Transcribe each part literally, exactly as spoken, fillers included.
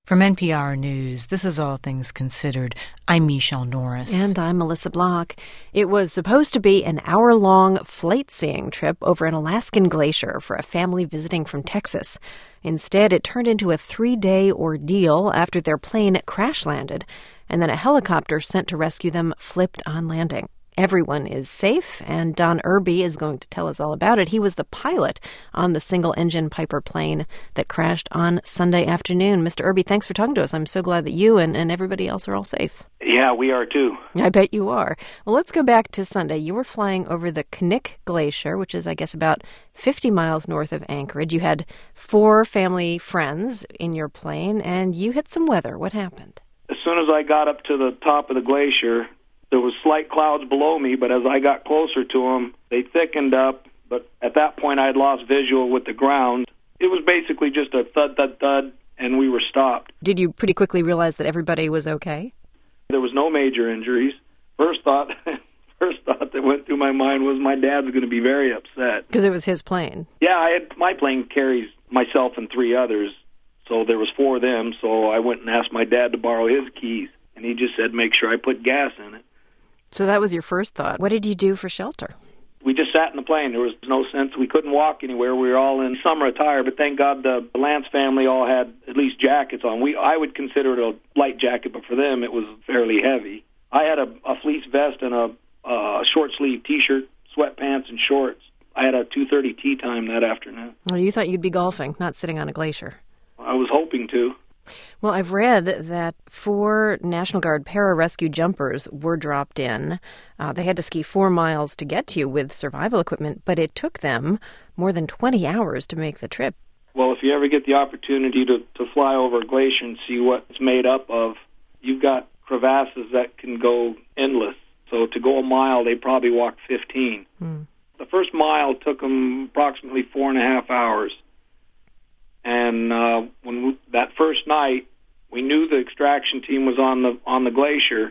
From N P R News, this is All Things Considered. I'm Michelle Norris. And I'm Melissa Block. It was supposed to be an hour-long flight-seeing trip over an Alaskan glacier for a family visiting from Texas. Instead, it turned into a three-day ordeal after their plane crash-landed, and then a helicopter sent to rescue them flipped on landing. Everyone is safe, and Don Irby is going to tell us all about it. He was the pilot on the single-engine Piper plane that crashed on Sunday afternoon. Mister Irby, thanks for talking to us. I'm so glad that you and, and everybody else are all safe. Yeah, we are too. I bet you are. Well, let's go back to Sunday. You were flying over the Knik Glacier, which is, I guess, about fifty miles north of Anchorage. You had four family friends in your plane, and you hit some weather. What happened? As soon as I got up to the top of the glacier, there was slight clouds below me, but as I got closer to them, they thickened up. But at that point, I had lost visual with the ground. It was basically just a thud, thud, thud, and we were stopped. Did you pretty quickly realize that everybody was okay? There was no major injuries. First thought, first thought that went through my mind was my dad's going to be very upset. Because it was his plane. Yeah, I had, my plane carries myself and three others, so there was four of them. So I went and asked my dad to borrow his keys, and he just said, make sure I put gas in it. So that was your first thought. What did you do for shelter? We just sat in the plane. There was no sense. We couldn't walk anywhere. We were all in summer attire, but thank God the Lance family all had at least jackets on. We I would consider it a light jacket, but for them it was fairly heavy. I had a, a fleece vest and a, a short-sleeve T-shirt, sweatpants, and shorts. I had a two thirty tea time that afternoon. Well, you thought you'd be golfing, not sitting on a glacier. I was hoping to. Well, I've read that four National Guard pararescue jumpers were dropped in. Uh, they had to ski four miles to get to you with survival equipment, but it took them more than twenty hours to make the trip. Well, if you ever get the opportunity to, to fly over a glacier and see what it's made up of, you've got crevasses that can go endless. So to go a mile, they probably walked fifteen. Hmm. The first mile took them approximately four and a half hours. And uh, when we, that first night, we knew the extraction team was on the on the glacier,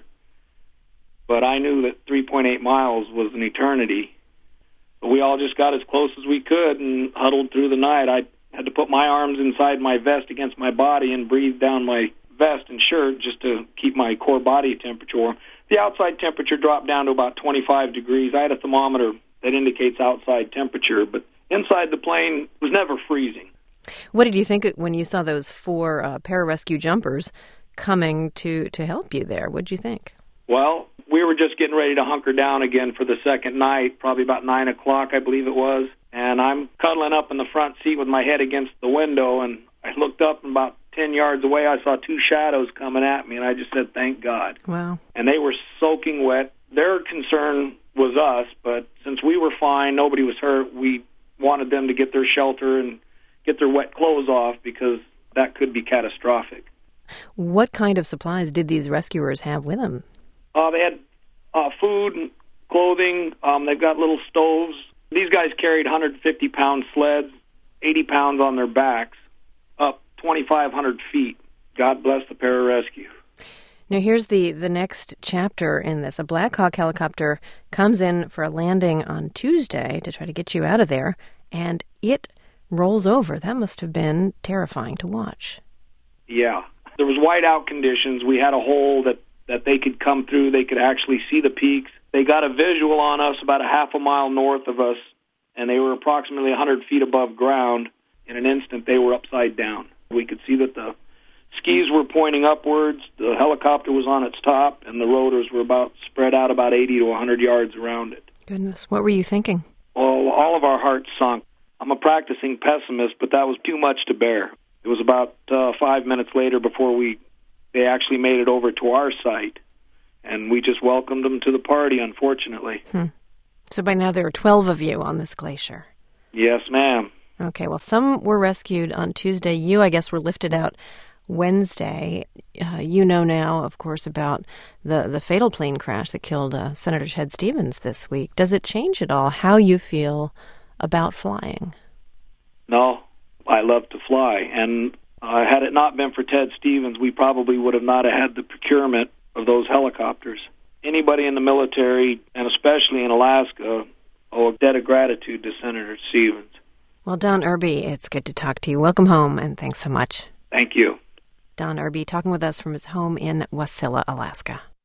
but I knew that three point eight miles was an eternity. But we all just got as close as we could and huddled through the night. I had to put my arms inside my vest against my body and breathe down my vest and shirt just to keep my core body temperature warm. The outside temperature dropped down to about twenty-five degrees. I had a thermometer that indicates outside temperature, but inside the plane it was never freezing. What did you think when you saw those four uh, pararescue jumpers coming to, to help you there? What did you think? Well, we were just getting ready to hunker down again for the second night, probably about nine o'clock, I believe it was. And I'm cuddling up in the front seat with my head against the window, and I looked up and about ten yards away, I saw two shadows coming at me, and I just said, thank God. Wow. And they were soaking wet. Their concern was us, but since we were fine, nobody was hurt, we wanted them to get their shelter and get their wet clothes off because that could be catastrophic. What kind of supplies did these rescuers have with them? Uh, they had uh, food and clothing. Um, they've got little stoves. These guys carried one hundred fifty pound sleds, eighty pounds on their backs, up twenty-five hundred feet. God bless the pararescue. Now, here's the, the next chapter in this. A Black Hawk helicopter comes in for a landing on Tuesday to try to get you out of there, and it rolls over. That must have been terrifying to watch. Yeah. There was whiteout conditions. We had a hole that, that they could come through. They could actually see the peaks. They got a visual on us about a half a mile north of us, and they were approximately one hundred feet above ground. In an instant, they were upside down. We could see that the skis were pointing upwards, the helicopter was on its top, and the rotors were about spread out about eighty to one hundred yards around it. Goodness, what were you thinking? Well, all of our hearts sunk. I'm a practicing pessimist, but that was too much to bear. It was about uh, five minutes later before we they actually made it over to our site, and we just welcomed them to the party, unfortunately. Hmm. So by now there are twelve of you on this glacier. Yes, ma'am. Okay, well, some were rescued on Tuesday. You, I guess, were lifted out Wednesday. Uh, you know now, of course, about the, the fatal plane crash that killed uh, Senator Ted Stevens this week. Does it change at all how you feel about flying? No, I love to fly, and uh, had it not been for Ted Stevens, we probably would have not had the procurement of those helicopters. Anybody in the military, and especially in Alaska, owe a debt of gratitude to Senator Stevens. Well, Don Irby, it's good to talk to you. Welcome home, and thanks so much. Thank you. Don Irby talking with us from his home in Wasilla, Alaska.